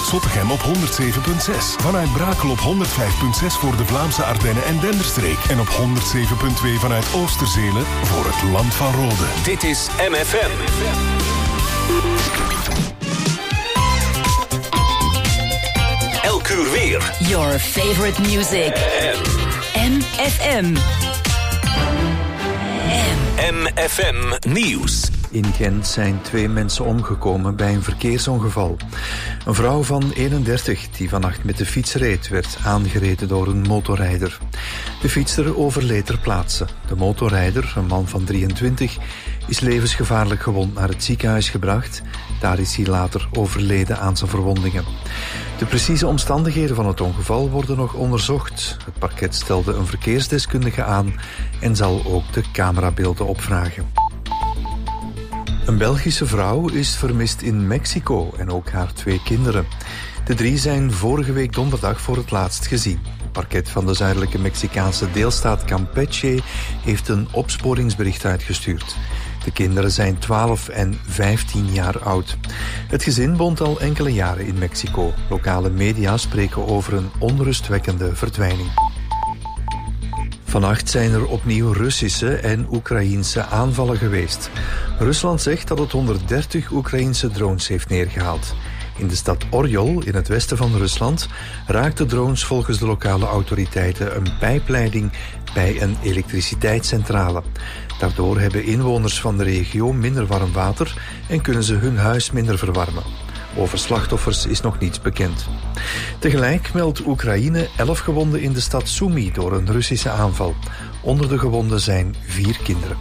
vanuit Zottegem op 107.6. Vanuit Brakel op 105.6 voor de Vlaamse Ardennen en Denderstreek. En op 107.2 vanuit Oosterzelen voor het Land van Rode. Dit is MFM. Elk uur weer. Your favorite music. MFM. MFM Nieuws. In Gent zijn 2 mensen omgekomen bij een verkeersongeval. Een vrouw van 31 die vannacht met de fiets reed, werd aangereden door een motorrijder. De fietser overleed ter plaatse. De motorrijder, een man van 23, is levensgevaarlijk gewond naar het ziekenhuis gebracht. Daar is hij later overleden aan zijn verwondingen. De precieze omstandigheden van het ongeval worden nog onderzocht. Het parket stelde een verkeersdeskundige aan en zal ook de camerabeelden opvragen. Een Belgische vrouw is vermist in Mexico en ook haar 2 kinderen. De 3 zijn vorige week donderdag voor het laatst gezien. Het parket van de zuidelijke Mexicaanse deelstaat Campeche heeft een opsporingsbericht uitgestuurd. De kinderen zijn 12 en 15 jaar oud. Het gezin woont al enkele jaren in Mexico. Lokale media spreken over een onrustwekkende verdwijning. Vannacht zijn er opnieuw Russische en Oekraïense aanvallen geweest. Rusland zegt dat het 130 Oekraïense drones heeft neergehaald. In de stad Oryol, in het westen van Rusland, raakten drones volgens de lokale autoriteiten een pijpleiding bij een elektriciteitscentrale. Daardoor hebben inwoners van de regio minder warm water en kunnen ze hun huis minder verwarmen. Over slachtoffers is nog niets bekend. Tegelijk meldt Oekraïne 11 gewonden in de stad Sumy door een Russische aanval. Onder de gewonden zijn 4 kinderen.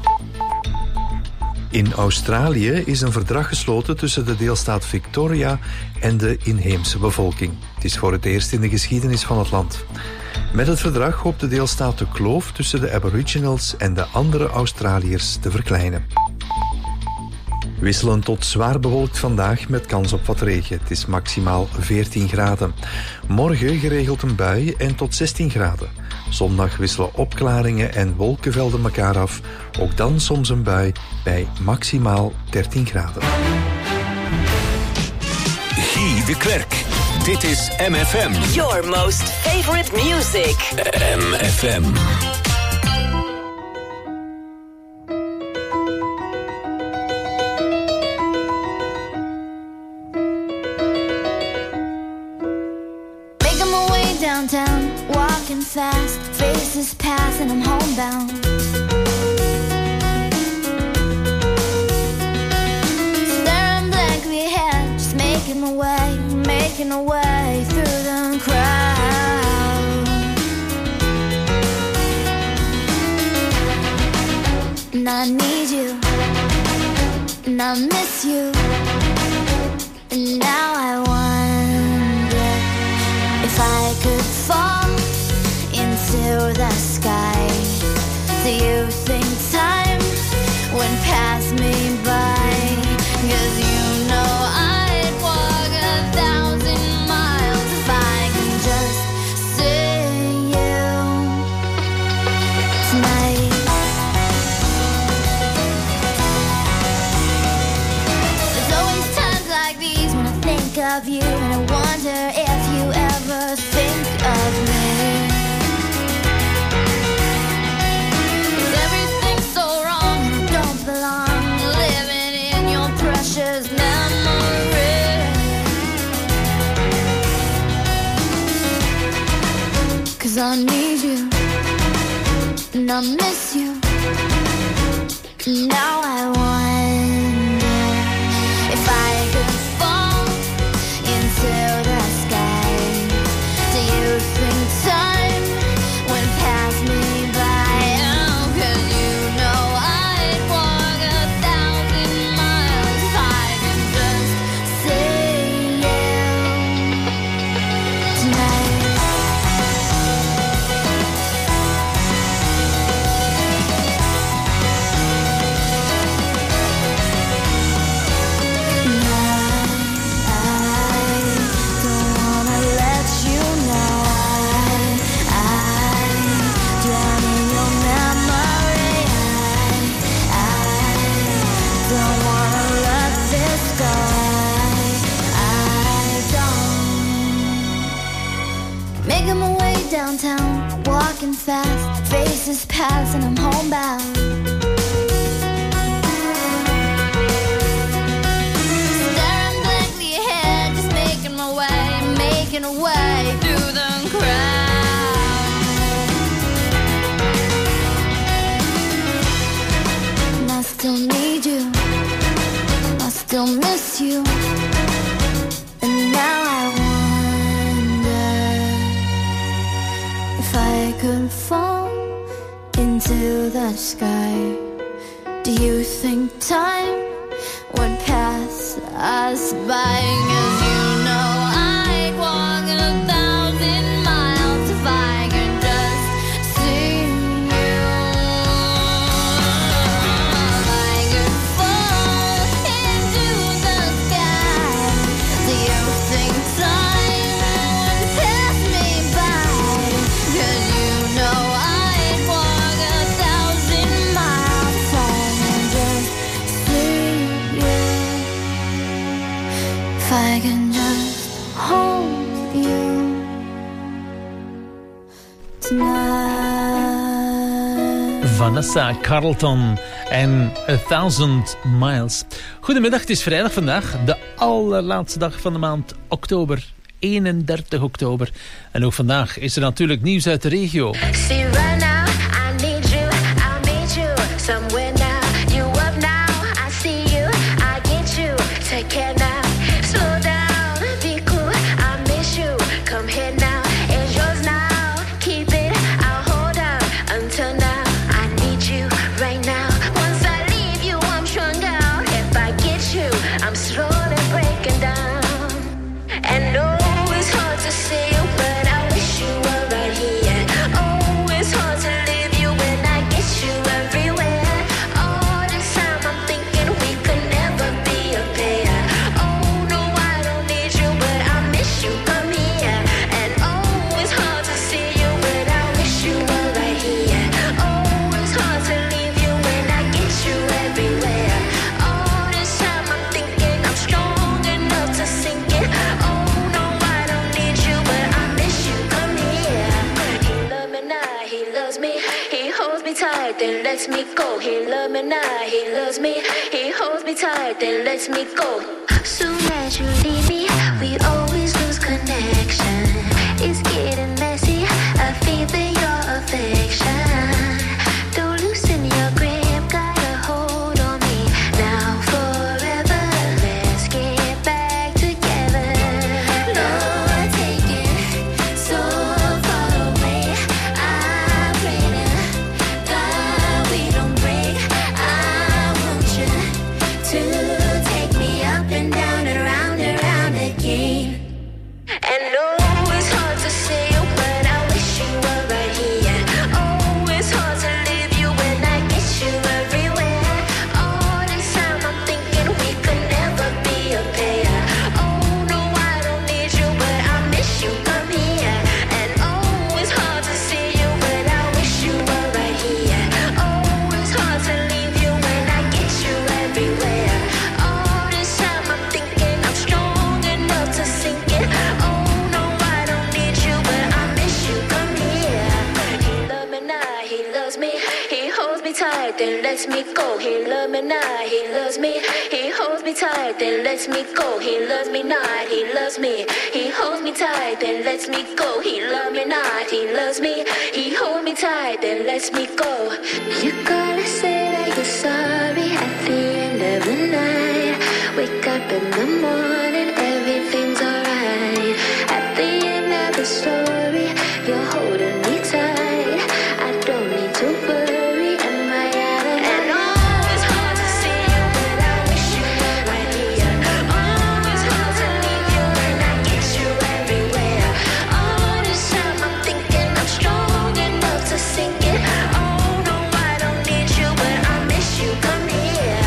In Australië is een verdrag gesloten tussen de deelstaat Victoria en de inheemse bevolking. Het is voor het eerst in de geschiedenis van het land. Met het verdrag hoopt de deelstaat de kloof tussen de Aboriginals en de andere Australiërs te verkleinen. Wisselend tot zwaar bewolkt vandaag met kans op wat regen. Het is maximaal 14 graden. Morgen geregeld een bui en tot 16 graden. Zondag wisselen opklaringen en wolkenvelden elkaar af. Ook dan soms een bui bij maximaal 13 graden. Guy de Klerk. Dit is MFM. Your most favorite music. MFM. Downtown, walking fast, faces pass and I'm homebound. Staring blankly ahead, just making a way through the crowd. And I need you, and I miss you, and now I wonder if I could fall into the sky. Do you think time would pass me by? 'Cause you know I'd walk 1,000 miles if I can just see you tonight. There's always times like these when I think of you, and I wonder if you ever think of me. 'Cause everything's so wrong and I don't belong, living in your precious memory. 'Cause I need you and I miss you. Now I wonder if I could fall into the sky. Do you think time would pass me by? Oh, 'cause you know I'd walk 1,000 miles if I could just see you tonight. Making my way downtown, walking fast, faces pass and I'm homebound. Staring blankly ahead, just making my way through the crowd. And I still need you, I still miss you. And now I if I could fall into the sky, do you think time would pass us by? 'Cause you know I'd walk 1,000 miles if I could just see you. If I could fall into the sky, do you think time would pass me by? 'Cause you know I'd walk 1,000 miles if I can just see you. If I can just hold you tonight. Vanessa Carlton en 1,000 Miles. Goedemiddag, het is vrijdag vandaag. De allerlaatste dag van de maand oktober. 31 oktober. En ook vandaag is er natuurlijk nieuws uit de regio. See right now, I need you, I'll meet you somewhere now. You up now, I see you, I get you. Take care now, slow down, be cool, I miss you. Come here now, it's yours now. Keep it, I'll hold on until now. I need you right now. Once I leave you, I'm strung out. If I get you, I'm slowly breaking down. And no, it's hard to see you, but I wish you were right here. Oh, it's hard to leave you when I get you everywhere. All this time I'm thinking we could never be a pair. Oh, no, I don't need you, but I miss you, come here. And oh, it's hard to see you, but I wish you were right here. Oh, it's hard to leave you when I get you everywhere. All this time I'm thinking I'm strong enough to sink it. Oh, no, I don't need you, but I miss you, come here. He loves me now, he loves me. He holds me tight, then lets me go. He loves me now, he loves me. He holds me tight, then lets me go. Soon as you leave me, we always lose connection. It's getting messy, I feel your affection. Don't loosen your grip, got a hold on me. Now forever, let's get back together. Lord, take it so far away. I pray to God we don't break. I want you to take me up and down and round again. And no, it's hard to see you, but I wish you were right here. Oh, it's hard to leave you when I get you everywhere. All this time I'm thinking we could never be a pair. Oh, no, I don't need you, but I miss you, come here. And oh, it's hard to see you, but I wish you were right here. Oh, it's hard to leave you when I get you everywhere. All this time I'm thinking I'm strong enough to sink it. Oh, no, I don't need you, but I miss you, come here. He loves me now, he loves me. He holds me tight, then lets me go. He loves me now, he loves me. He holds me tight, then lets me go. He loves me not, he loves me. He holds me tight, then lets me go. He loves me not, he loves me. He holds me tight, then lets me go. You gotta say that you're sorry at the end of the night. Wake up in the morning, everything's alright. At the end of the story, you're holding me tight. I don't need to worry, am I out of and oh, it's hard to see you, but I wish you were right here. Oh, it's hard to leave you when I get you everywhere. All this time I'm thinking I'm strong enough to sink it. Oh, no, I don't need you, but I miss you, come here.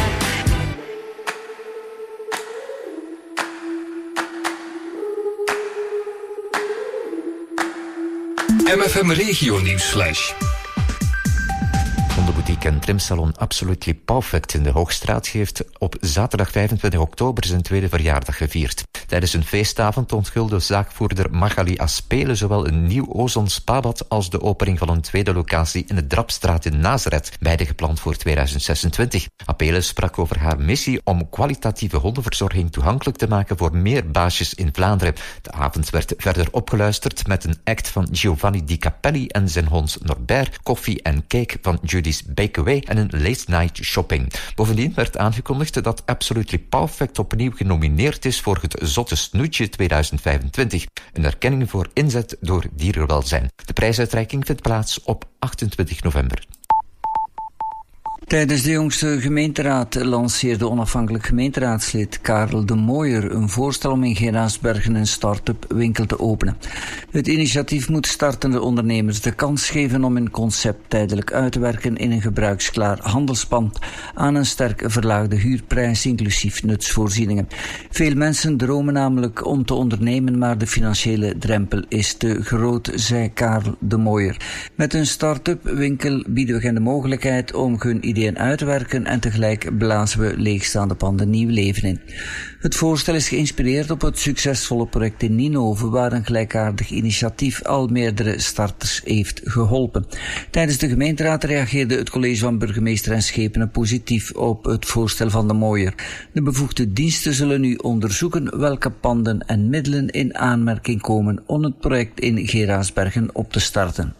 MFM Regio Nieuwsflash. Boutique en trimsalon Absolutely Perfect in de Hoogstraat heeft op zaterdag 25 oktober zijn tweede verjaardag gevierd. Tijdens een feestavond onthulde zaakvoerder Magali Aspelen zowel een nieuw ozon-spabad als de opening van een tweede locatie in de Drapstraat in Nazareth, beide gepland voor 2026. Apelen sprak over haar missie om kwalitatieve hondenverzorging toegankelijk te maken voor meer baasjes in Vlaanderen. De avond werd verder opgeluisterd met een act van Giovanni Di Capelli en zijn hond Norbert, koffie en cake van Judy's Bakeaway en een late night shopping. Bovendien werd aangekondigd dat Absolutely Perfect opnieuw genomineerd is voor het Zotte Snoetje 2025. Een erkenning voor inzet door dierenwelzijn. De prijsuitreiking vindt plaats op 28 november. Tijdens de jongste gemeenteraad lanceerde onafhankelijk gemeenteraadslid Karel de Mooijer een voorstel om in Geraardsbergen een start-up winkel te openen. Het initiatief moet startende ondernemers de kans geven om hun concept tijdelijk uit te werken in een gebruiksklaar handelspand aan een sterk verlaagde huurprijs inclusief nutsvoorzieningen. Veel mensen dromen namelijk om te ondernemen, maar de financiële drempel is te groot, zei Karel de Mooijer. Met een start-up winkel bieden we hen de mogelijkheid om hun ideeën uit te werken en tegelijk blazen we leegstaande panden nieuw leven in. Het voorstel is geïnspireerd op het succesvolle project in Ninove, waar een gelijkaardig initiatief al meerdere starters heeft geholpen. Tijdens de gemeenteraad reageerde het college van burgemeester en schepenen positief op het voorstel van de Mooijer. De bevoegde diensten zullen nu onderzoeken welke panden en middelen in aanmerking komen om het project in Geraardsbergen op te starten.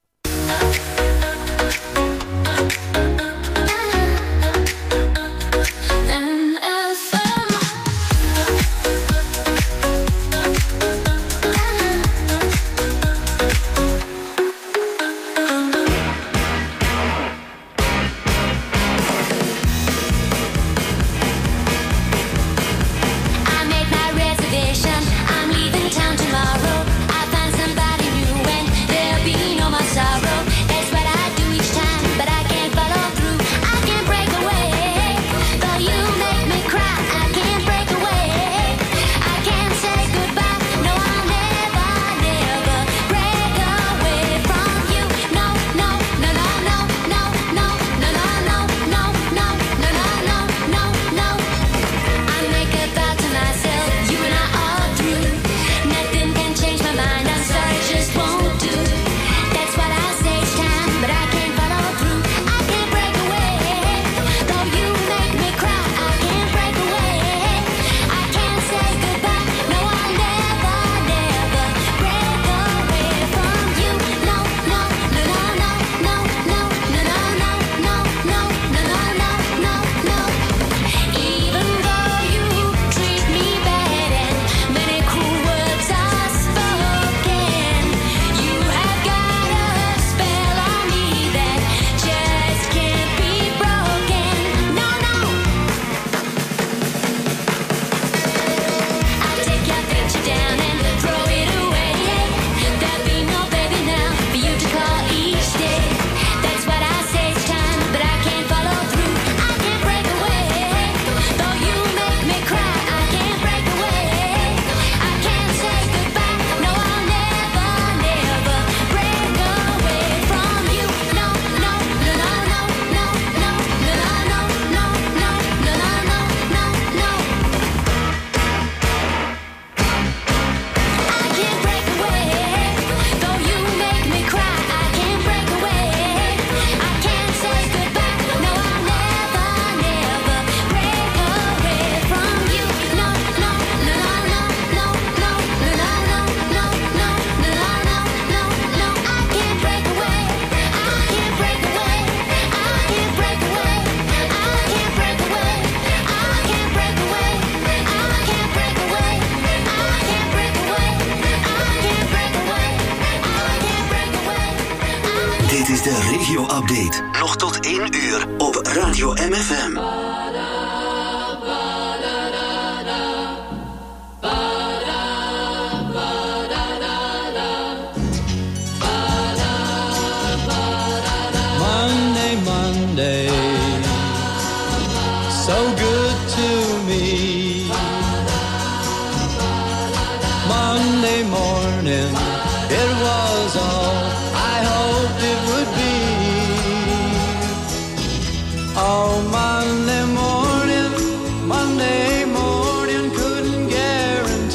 Dit is de regio-update. Nog tot 1 uur op Radio MFM. Monday, Monday, so good to me. Monday morning, it was all I hoped it would be. Oh, Monday morning couldn't guarantee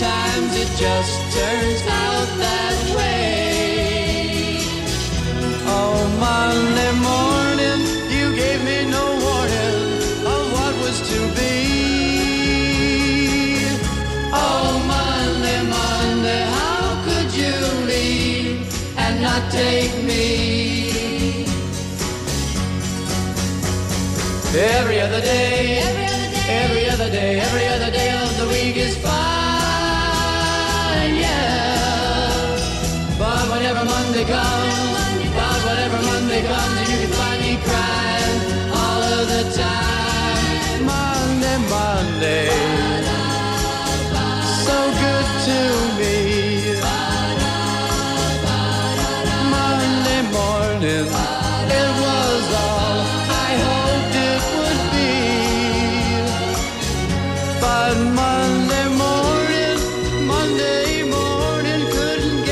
sometimes it just turns out that way. Oh, Monday morning, you gave me no warning of what was to be. Oh, Monday, Monday, how could you leave and not take me? Every other day, every other day, every other day of the week is fine, yeah. But whenever Monday comes, you can find me crying all of the time. Monday, Monday, so good to me. Monday morning, it was all I hoped it would be. But Monday morning couldn't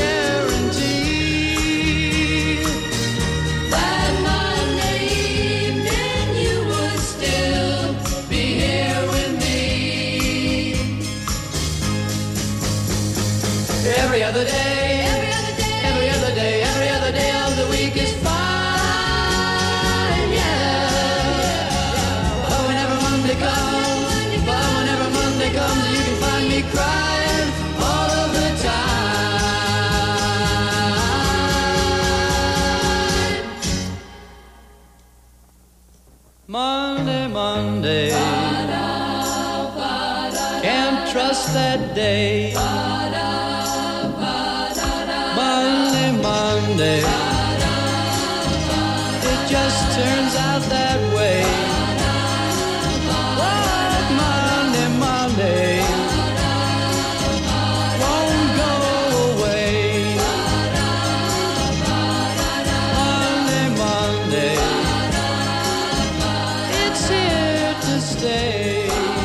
guarantee that Monday evening you would still be here with me. Every other day, every other day, every other day of the week is fine, yeah. But whenever Monday comes, you can find me crying all of the time. Monday, can't trust that day. Monday, it just turns out that way. What Monday won't go away. Monday, it's here to stay.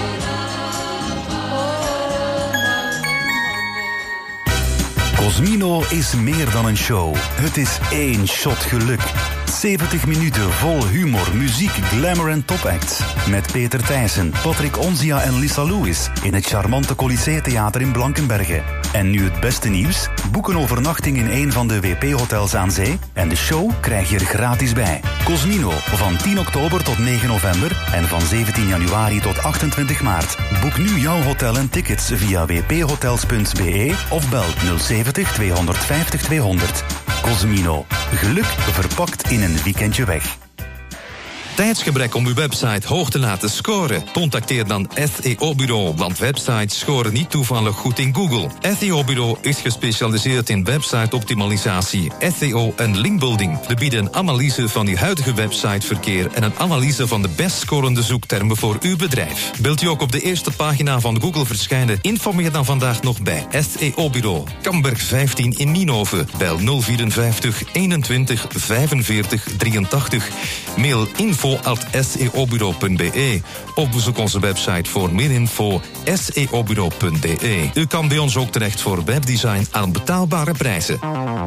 Cosmino is meer dan een show. Het is één shot geluk. 70 minuten vol humor, muziek, glamour en topacts. Met Peter Thijssen, Patrick Onzia en Lisa Lewis in het charmante Colisée Theater in Blankenberge. En nu het beste nieuws? Boek een overnachting in een van de WP-hotels aan zee en de show krijg je er gratis bij. Cosmino, van 10 oktober tot 9 november en van 17 januari tot 28 maart. Boek nu jouw hotel en tickets via wphotels.be of bel 070 250 200. Cosmino, geluk verpakt in een weekendje weg. Tijdsgebrek om uw website hoog te laten scoren? Contacteer dan SEO-bureau, want websites scoren niet toevallig goed in Google. SEO-bureau is gespecialiseerd in website-optimalisatie, SEO en linkbuilding. We bieden een analyse van uw huidige websiteverkeer en een analyse van de best scorende zoektermen voor uw bedrijf. Wilt u ook op de eerste pagina van Google verschijnen? Informeer dan vandaag nog bij SEO-bureau. Kamberg 15 in Nienhoven. Bel 054 21 45 83. Mail info@seobureau.be of bezoek onze website voor meer info seobureau.be. U kan bij ons ook terecht voor webdesign aan betaalbare prijzen.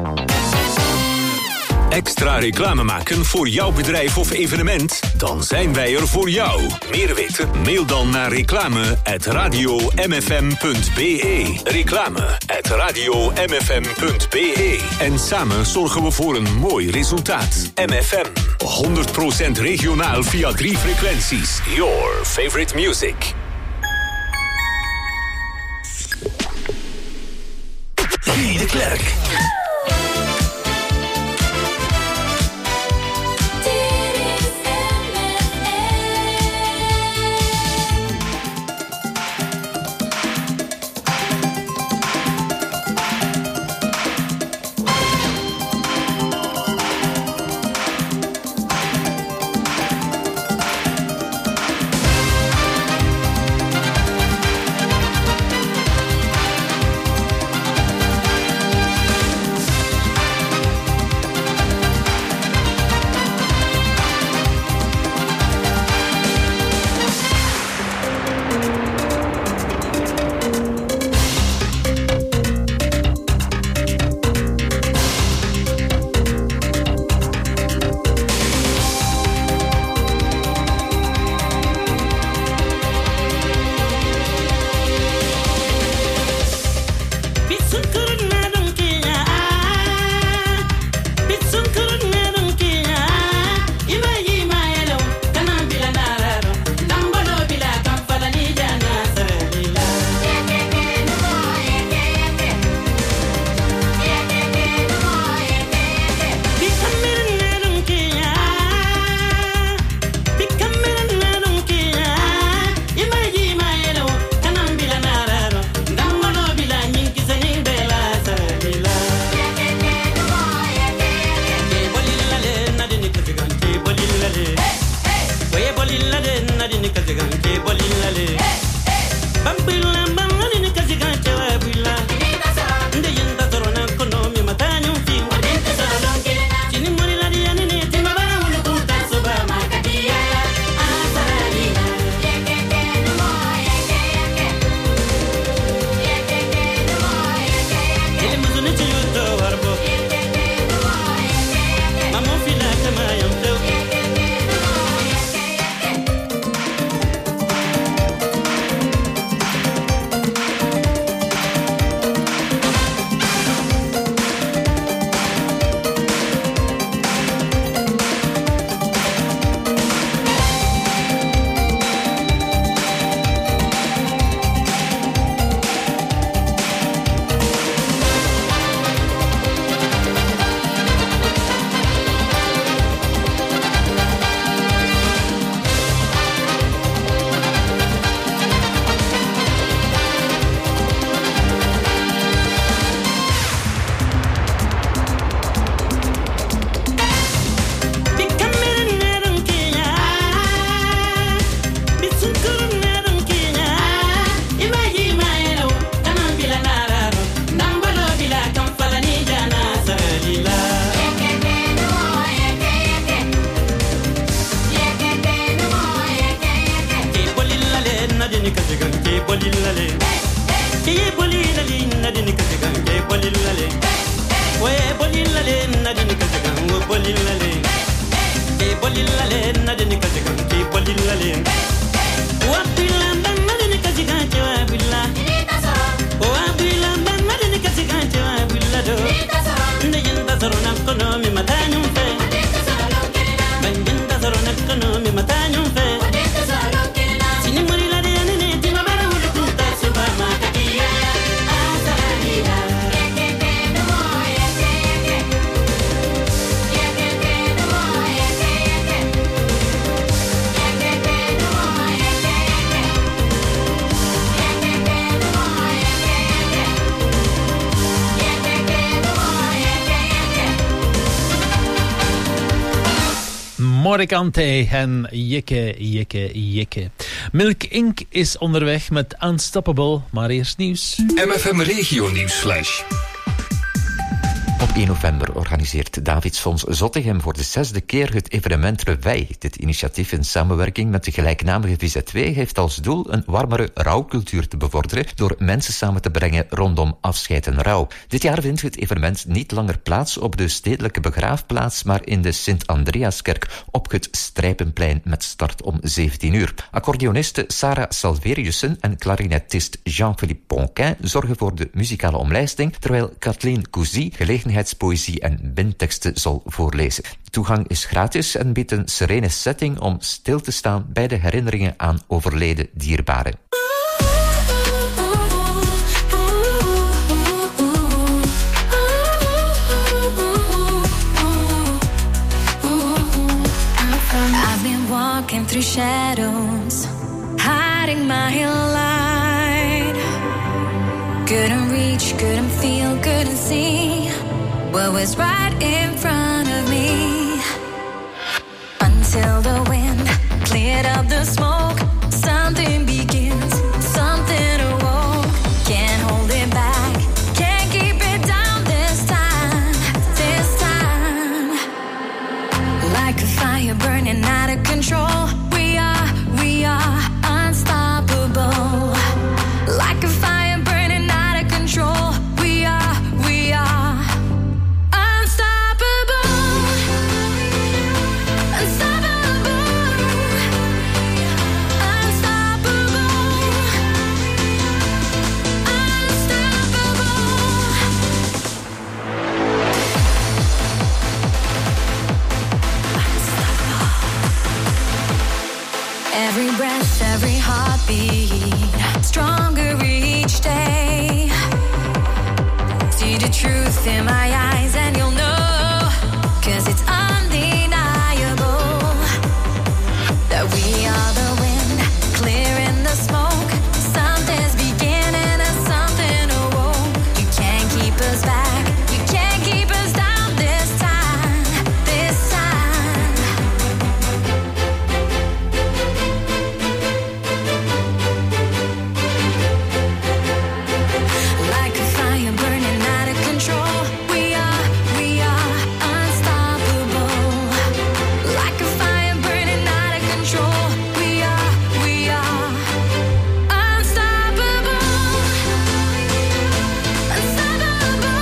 Extra reclame maken voor jouw bedrijf of evenement? Dan zijn wij er voor jou. Meer weten? Mail dan naar reclame@radiomfm.be. Reclame@radiomfm.be. En samen zorgen we voor een mooi resultaat. MFM, 100% regionaal via 3 frequenties. Your favorite music. Guy de Klerk. Morikante en Jikke. Milk Inc. is onderweg met Unstoppable, maar eerst nieuws. MFM Regio Nieuwsflash. Op 1 november organiseert Davidsfonds Zottegem voor de 6e keer het evenement Reveil. Dit initiatief in samenwerking met de gelijknamige VZW heeft als doel een warmere rouwcultuur te bevorderen door mensen samen te brengen rondom afscheid en rouw. Dit jaar vindt het evenement niet langer plaats op de stedelijke begraafplaats, maar in de Sint-Andreaskerk op het Strijpenplein met start om 17 uur. Accordeoniste Sarah Salveriussen en clarinetist Jean-Philippe Ponquin zorgen voor de muzikale omlijsting, terwijl Kathleen Cousy gelegenheidspoëzie en bindteksten zal voorlezen. Toegang is gratis en biedt een serene setting om stil te staan bij de herinneringen aan overleden dierbaren. I've been walking through shadows, hiding my light. Couldn't reach, couldn't feel, couldn't see what was right in front of me. Until the wind cleared up the smoke, something begins, something awoke. Can't hold it back, can't keep it down this time. Like a fire burning out of control, we are unstoppable. Like a fire burning out of control, we are unstoppable. Unstoppable. Every breath, every heartbeat, stronger each day. See the truth in my eyes and you'll know, 'cause it's undeniable that we are the wind, clearing the smoke. Something's beginning and something awoke. You can't keep us back, you can't keep us down this time, this time. Like a fire burning out of control, we are unstoppable. Like a fire burning out of control, we are unstoppable. Unstoppable.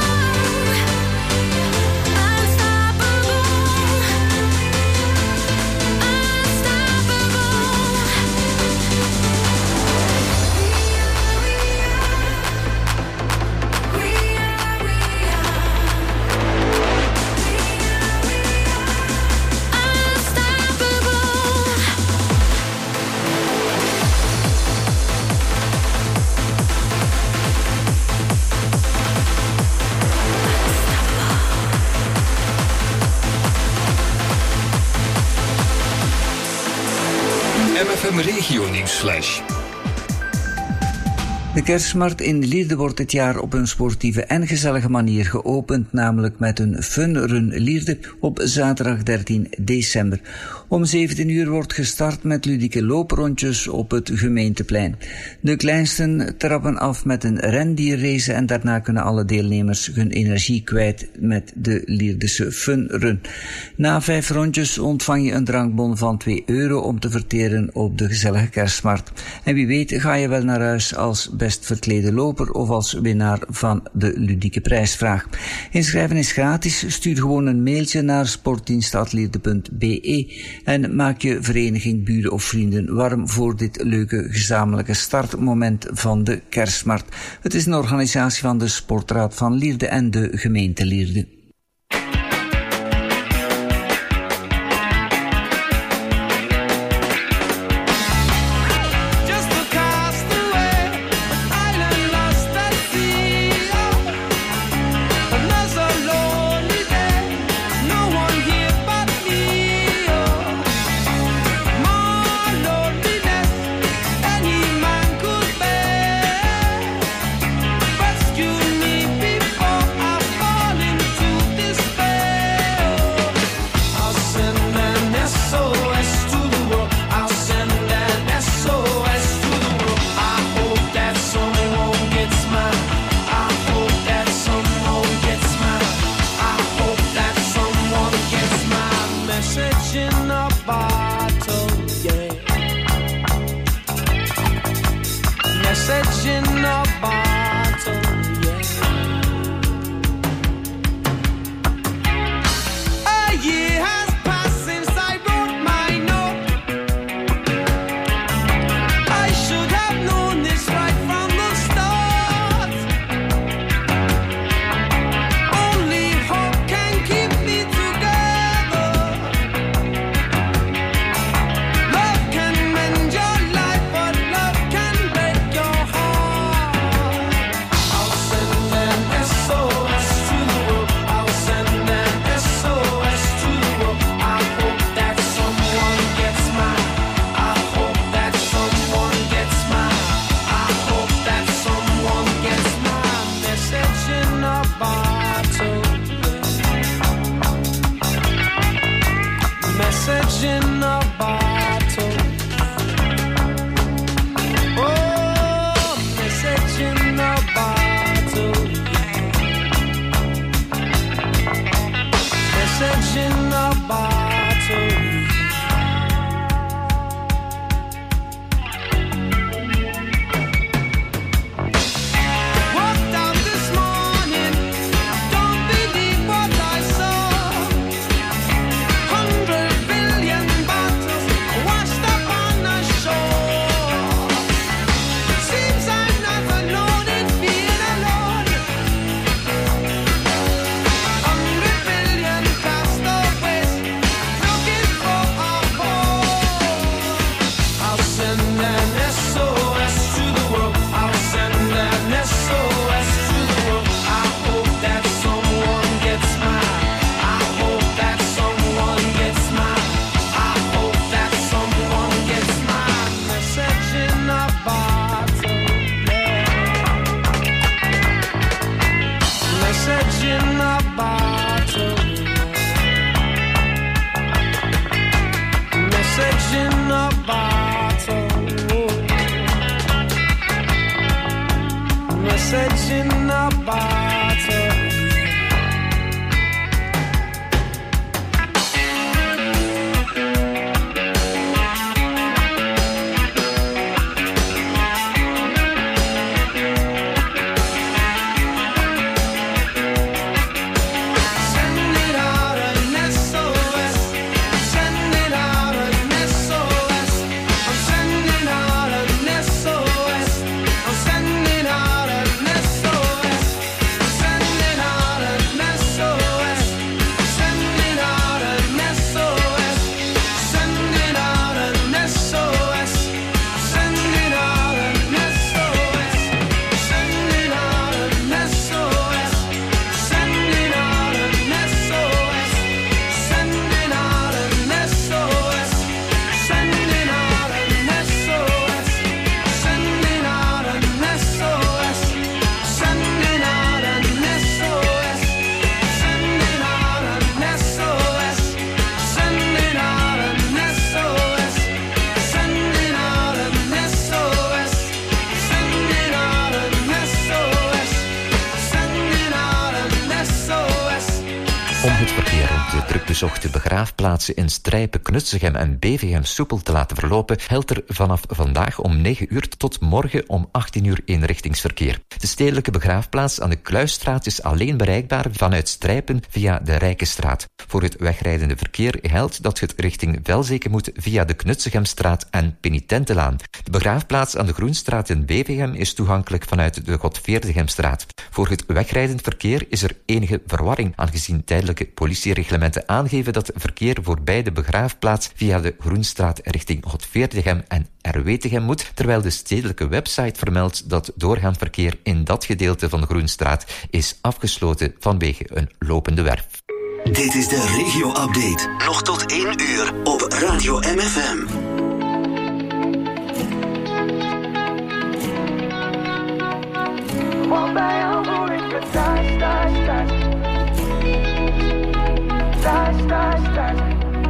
MFM Regio Nieuwsflash. De kerstmarkt in Lierde wordt dit jaar op een sportieve en gezellige manier geopend, namelijk met een funrun Lierde op zaterdag 13 december. Om 17 uur wordt gestart met ludieke looprondjes op het gemeenteplein. De kleinsten trappen af met een rendierrace en daarna kunnen alle deelnemers hun energie kwijt met de Lierdese funrun. Na 5 rondjes ontvang je een drankbon van €2 om te verteren op de gezellige kerstmarkt. En wie weet ga je wel naar huis als beste best verklede loper of als winnaar van de ludieke prijsvraag. Inschrijven is gratis. Stuur gewoon een mailtje naar sportdienst@lierde.be en maak je vereniging, buren of vrienden warm voor dit leuke gezamenlijke startmoment van de kerstmarkt. Het is een organisatie van de Sportraad van Lierde en de gemeente Lierde. bezochte begraafplaatsen in Strijpen, Knutségem en Bevegem soepel te laten verlopen, geldt er vanaf vandaag om 9 uur tot morgen om 18 uur eenrichtingsverkeer. De stedelijke begraafplaats aan de Kluisstraat is alleen bereikbaar vanuit Strijpen via de Rijkenstraat. Voor het wegrijdende verkeer geldt dat het richting Velzeke moet via de Knutségemstraat en Penitentenlaan. De begraafplaats aan de Groenstraat in Bevegem is toegankelijk vanuit de Godveerdigemstraat. Voor het wegrijdend verkeer is er enige verwarring, aangezien tijdelijke politiereglementen aangeven dat verkeer voorbij de begraafplaats via de Groenstraat richting Godveerdigem en Erwetegem moet, terwijl de stedelijke website vermeldt dat doorgaand verkeer in dat gedeelte van de Groenstraat is afgesloten vanwege een lopende werf. Dit is de regio-update. Nog tot 1 uur op Radio MFM. Want bij jou voel ik me thuis, thuis, thuis. Thuis, thuis, thuis.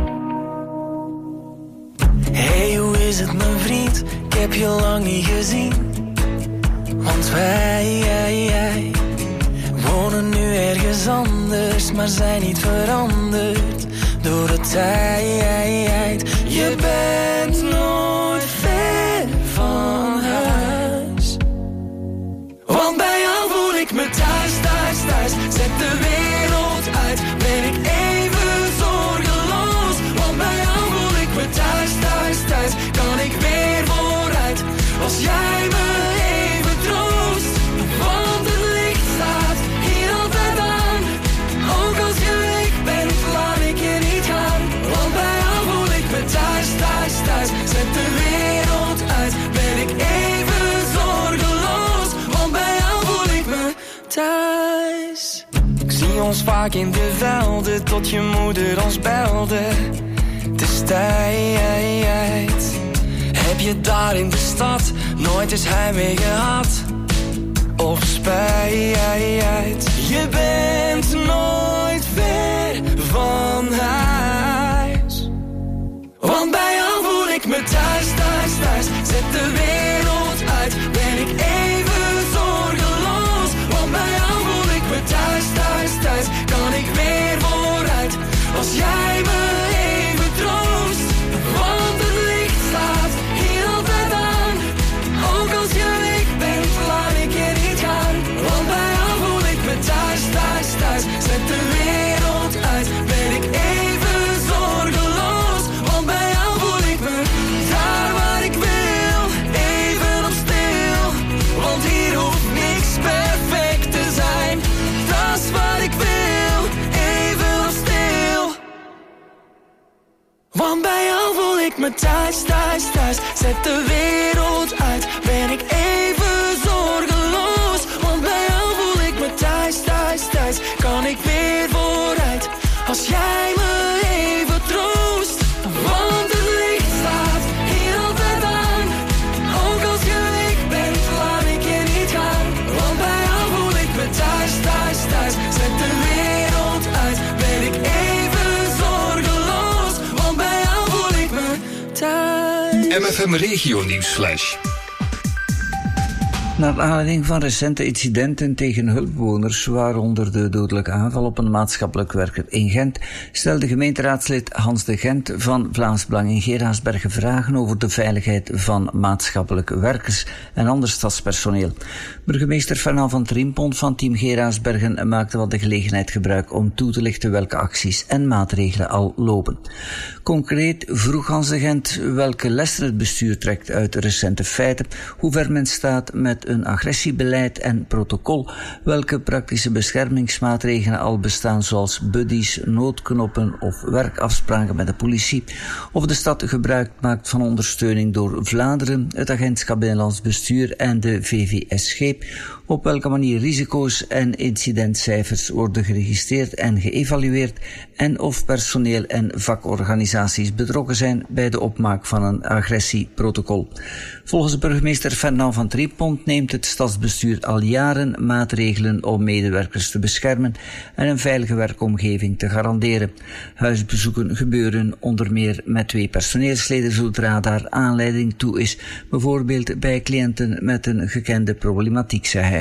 Hey, hoe is het mijn vriend? Ik heb je lang niet gezien. Want wij wonen nu ergens anders, maar zijn niet veranderd door de tijd. Je bent nooit ver van huis. Want bij jou voel ik me thuis, thuis, thuis. Zet de wereld uit, ben ik even zorgeloos. Want bij jou voel ik me thuis, thuis, thuis. Kan ik weer vooruit, als jij me even troost. Want het licht staat hier altijd aan. Ook als je weg bent, laat ik je niet gaan. Want bij jou voel ik me thuis, thuis, thuis. Zet de wereld uit, ben ik even zorgeloos. Want bij jou voel ik me thuis. Ik zie ons vaak in de velden, tot je moeder ons belde. Het is tijd. Heb je daar in de stad nooit eens heimwee gehad? Of spijt? Je bent nooit ver van huis. Want bij jou voel ik me thuis, thuis, thuis. Zet de wereld uit, ben ik even zorgeloos. Want bij jou voel ik me thuis, thuis, thuis. Kan ik weer vooruit, als jij me even troost. Want het licht staat hier altijd aan. Ook als je weg bent, laat ik je niet gaan. Want bij jou voel ik me thuis, thuis, thuis. Zet de wereld uit, ben ik even zorgeloos. Want bij jou voel ik me daar waar ik wil, even op stil. Want hier hoeft niks perfect te zijn. Dat is wat ik wil, even op stil. Want bij jou voel ik me thuis, thuis, thuis. Zet de wereld uit, ben ik even zorgeloos. Want bij jou voel ik me thuis, thuis, thuis. Kan ik weer vooruit, als jij me even troost. Want het licht staat hier altijd aan. Ook als je weg bent, laat ik je niet gaan. Want bij jou voel ik me thuis, thuis, thuis. Zet de wereld uit, ben ik even zorgeloos. Want bij jou voel ik me thuis. MFM Regio Nieuwsflash. Naar aanleiding van recente incidenten tegen hulpbewoners, waaronder de dodelijke aanval op een maatschappelijk werker in Gent, stelde gemeenteraadslid Hans de Gent van Vlaams Belang in Geraardsbergen vragen over de veiligheid van maatschappelijk werkers en ander stadspersoneel. Burgemeester Fernand van Triempont van Team Geraardsbergen maakte van de gelegenheid gebruik om toe te lichten welke acties en maatregelen al lopen. Concreet vroeg Hans de Gent welke lessen het bestuur trekt uit recente feiten, hoe ver men staat met een agressiebeleid en protocol, welke praktische beschermingsmaatregelen al bestaan zoals buddies, noodknoppen of werkafspraken met de politie, of de stad gebruik maakt van ondersteuning door Vlaanderen, het Agentschap Binnenlands Bestuur en de VVSG, op welke manier risico's en incidentcijfers worden geregistreerd en geëvalueerd en of personeel en vakorganisaties betrokken zijn bij de opmaak van een agressieprotocol. Volgens burgemeester Fernand van Triempont neemt het stadsbestuur al jaren maatregelen om medewerkers te beschermen en een veilige werkomgeving te garanderen. Huisbezoeken gebeuren onder meer met 2 personeelsleden zodra daar aanleiding toe is, bijvoorbeeld bij cliënten met een gekende problematiek, zei hij.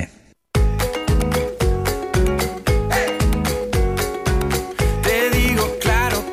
Te digo claro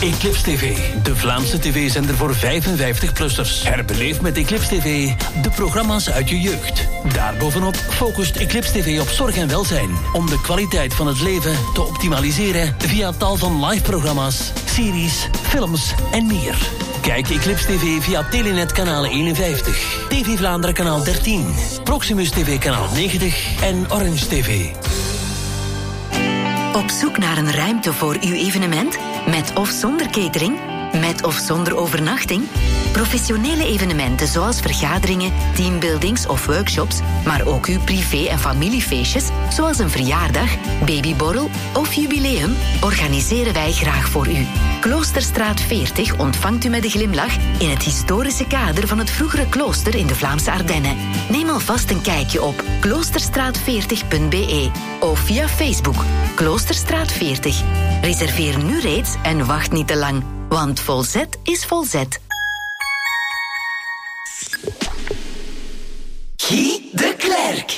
Eclipse TV, de Vlaamse tv-zender voor 55-plussers. Herbeleef met Eclipse TV de programma's uit je jeugd. Daarbovenop focust Eclipse TV op zorg en welzijn, om de kwaliteit van het leven te optimaliseren via tal van live-programma's, series, films en meer. Kijk Eclipse TV via Telenet kanaal 51, TV Vlaanderen kanaal 13, Proximus TV kanaal 90 en Orange TV. Op zoek naar een ruimte voor uw evenement? Met of zonder catering? Met of zonder overnachting? Professionele evenementen zoals vergaderingen, teambuildings of workshops, maar ook uw privé- en familiefeestjes, zoals een verjaardag, babyborrel of jubileum, organiseren wij graag voor u. Kloosterstraat 40 ontvangt u met een glimlach in het historische kader van het vroegere klooster in de Vlaamse Ardennen. Neem alvast een kijkje op kloosterstraat40.be of via Facebook Kloosterstraat 40. Reserveer nu reeds en wacht niet te lang, want Volzet is Volzet. Guy de Klerk.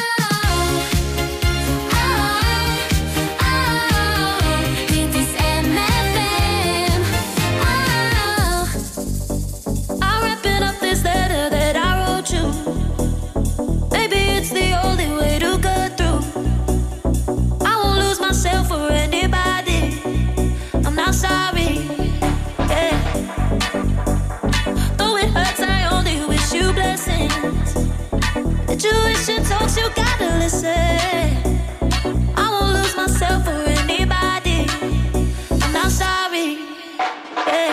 Tuition talks, you gotta listen. I won't lose myself for anybody. I'm not sorry. Yeah.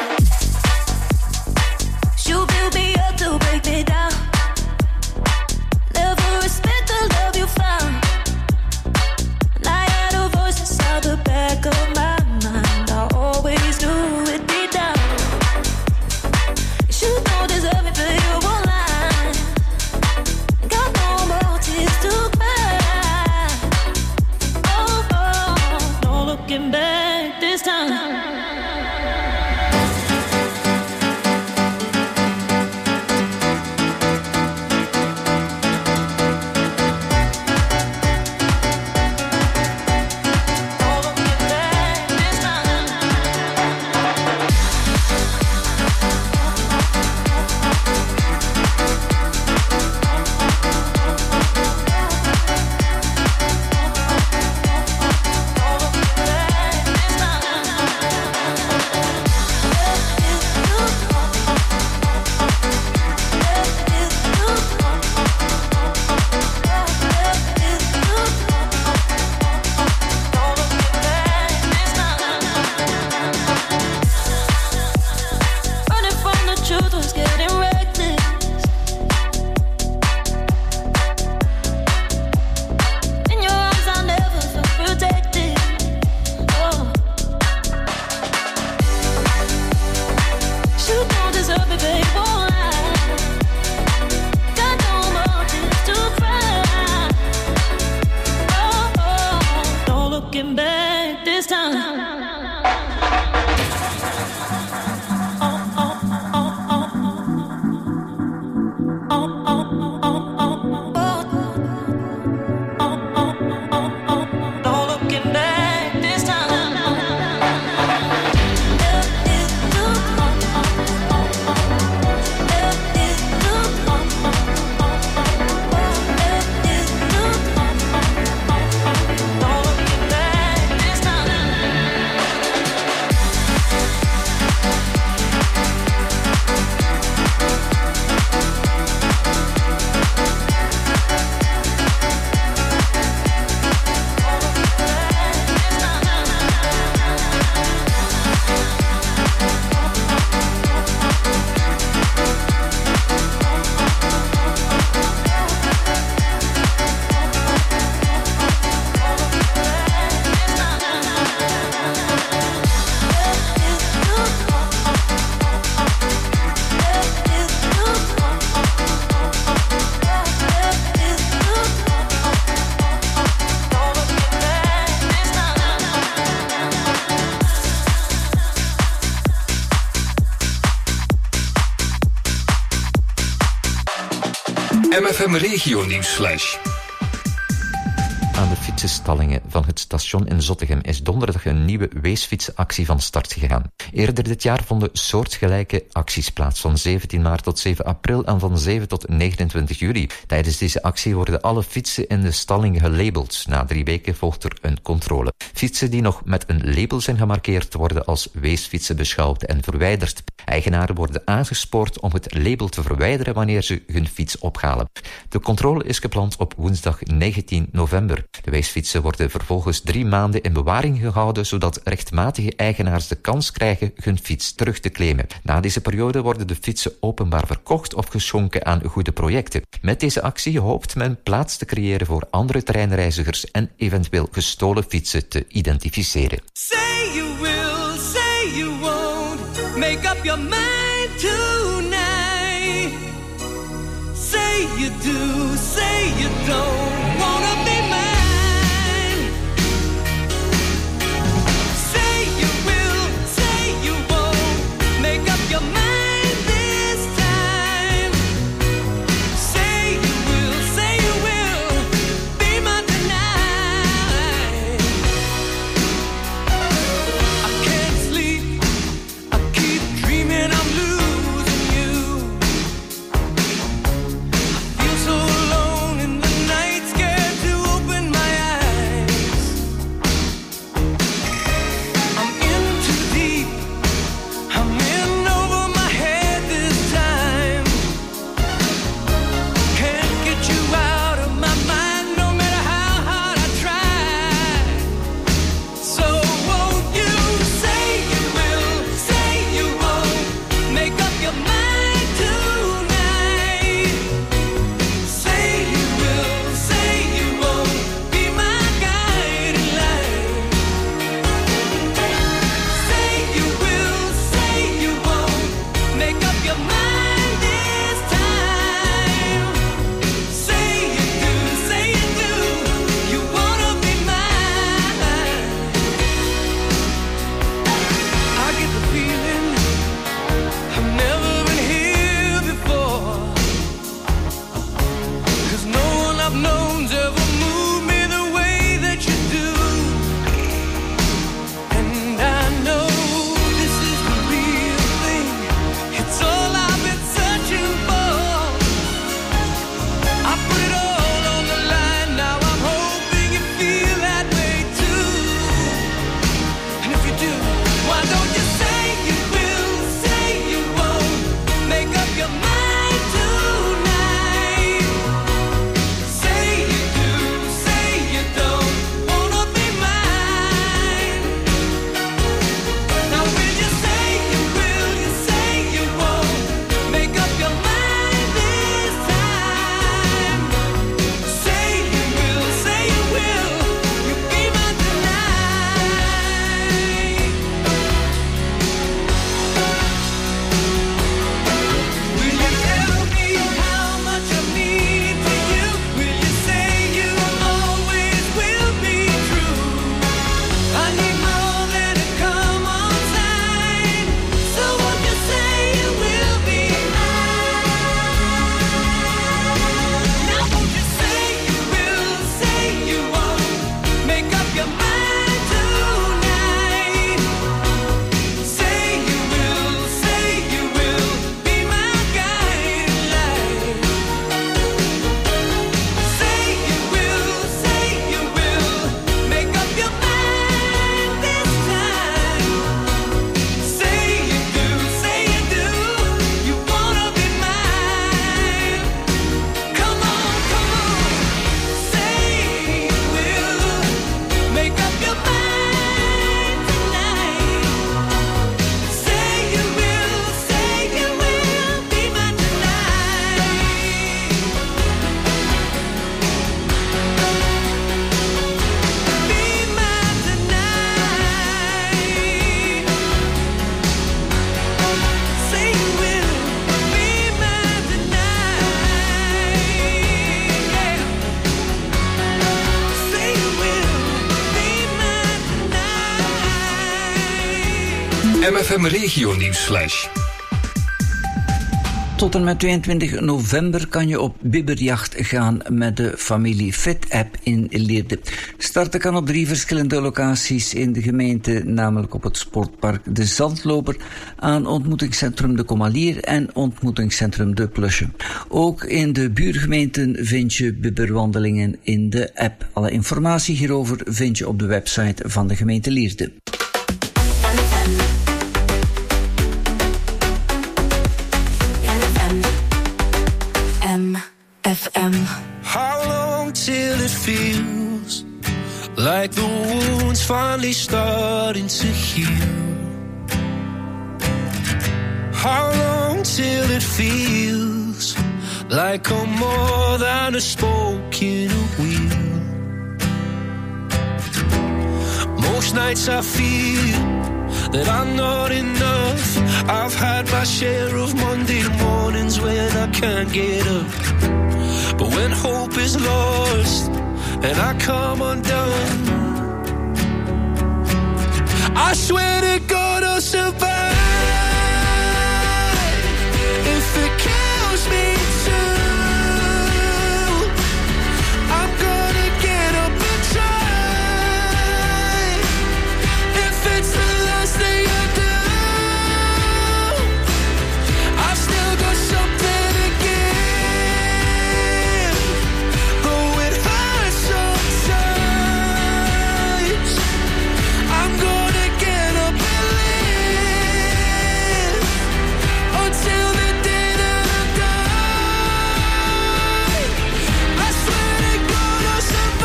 You build me up to break me down. Never respect the love you found. And I had a voice inside the back of my mind. I always knew it'd be down. You don't deserve it, but you won't lie. Looking back this time. MFM Regio Nieuwsflash. Aan de stallingen van het station in Zottegem is donderdag een nieuwe weesfietsenactie van start gegaan. Eerder dit jaar vonden soortgelijke acties plaats van 17 maart tot 7 april en van 7 tot 29 juli. Tijdens deze actie worden alle fietsen in de stallingen gelabeld. Na 3 weken volgt er een controle. Fietsen die nog met een label zijn gemarkeerd worden als weesfietsen beschouwd en verwijderd. Eigenaren worden aangespoord om het label te verwijderen wanneer ze hun fiets ophalen. De controle is gepland op woensdag 19 november. De weesfietsen worden vervolgens 3 maanden in bewaring gehouden, zodat rechtmatige eigenaars de kans krijgen hun fiets terug te claimen. Na deze periode worden de fietsen openbaar verkocht of geschonken aan goede projecten. Met deze actie hoopt men plaats te creëren voor andere treinreizigers en eventueel gestolen fietsen te identificeren. Say you will, say you won't, make up your mind tonight. Say you do, say you don't, wanna be mine. Say you will, say you won't, make up your mind this time. Say you will, be mine tonight. I can't sleep, I keep dreaming I'm losing you. I feel so alone in the night, scared to open my eyes. I'm in too deep, I'm in over my head this time. Can't get you out of my mind, no matter how hard I try. So won't you say you will, say you won't, make up your mind tonight. Say you will, say you won't, be my guiding light. Say you will, say you won't, make up your mind this time. Say you do, you wanna be mine. I get the feeling I've never been here before, 'cause no one I've known's ever moved me the way that you do. And I know this is the real thing, it's all I've been searching for. I put it all on the line, now I'm hoping you feel that way too. And if you do, why don't you say you will, say you won't, make up your mind tonight. Say you do, say you don't, wanna be mine. Now will you say you will, you say you won't, make up your mind this time. Say you will, you be mine tonight. Will you tell me how much I mean to you? Will you say you always will be true? I need more than a come on sign. So won't you say you will be mine? Now won't you say you will, say you won't, make up your mind tonight. Say you will, be my guiding light. Say you will, make up your mind this time. Say you do, you wanna be mine. Come on, say you will, make up your mind tonight. Say you will, be mine tonight. Be mine tonight. Say you will, be mine tonight. Yeah. Say you will, be mine tonight. MFM Regio Nieuwsflash. Tot en met 22 november kan je op bibberjacht gaan met de familie Fit-app in Leerde. Starten kan op 3 verschillende locaties in de gemeente, namelijk op het sportpark De Zandloper, aan ontmoetingscentrum De Komalier en ontmoetingscentrum De Plusje. Ook in de buurgemeenten vind je bibberwandelingen in de app. Alle informatie hierover vind je op de website van de gemeente Lierde. FM. How long till it feels like the wound's finally starting to heal? How long till it feels like I'm more than a spoke in a wheel? Most nights I feel that I'm not enough. I've had my share of Monday mornings when I can't get up. But when hope is lost and I come undone, I swear to God I'll survive. If it kills me too, I'm gonna get up and try. If it's the last thing I do, I've still got something to give. Though it hurts sometimes, I'm gonna get up and live until the day that I die. I swear to God I'll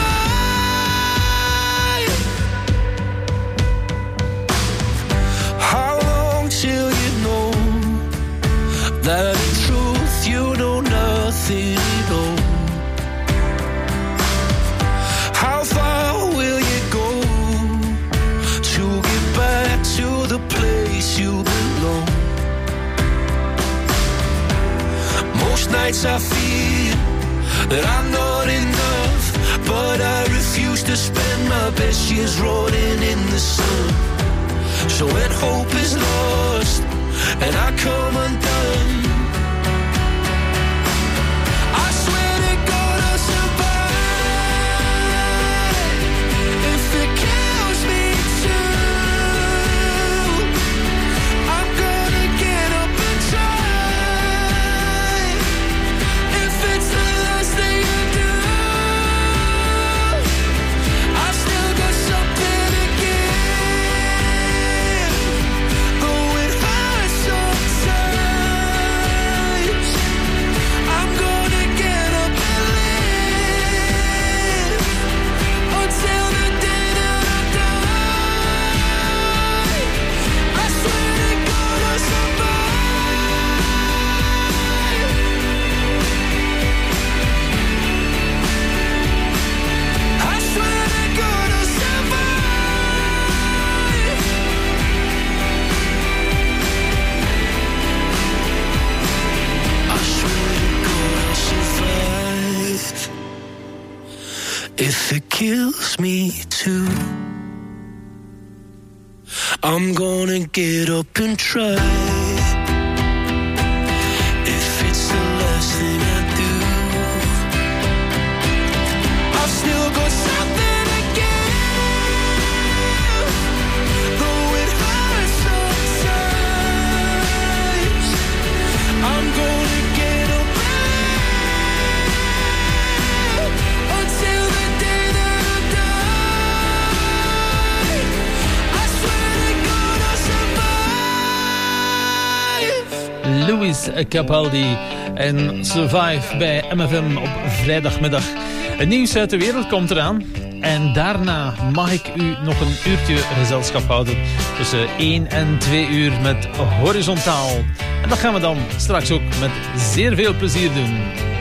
survive. How long till you know that in truth you know nothing at all? How far will you go to get back to the place you belong? Most nights I feel that I'm not enough, but I refuse to spend my best years rolling in the sun. So when hope is lost and I come undone, I swear to God I'll survive. If it kills me too, I'm gonna get up and try. If it's the last thing I do, I've still got something to give. Though it hurts sometimes, I'm gonna get up and live until the day that I die. I swear to God I'll survive. I swear to God I'll survive. I swear to God I'll survive. If it kills me too, I'm gonna get up and try. If it's the last thing I do, I've still got something to give. Though it hurts sometimes, I'm gonna get up and live until the day that I die. I swear to God I'll survive. Louis Capaldi en Survive bij MFM op vrijdagmiddag. Het nieuws uit de wereld komt eraan. En daarna mag ik u nog een uurtje gezelschap houden. Tussen 1 en 2 uur met Horizontaal. En dat gaan we dan straks ook met zeer veel plezier doen.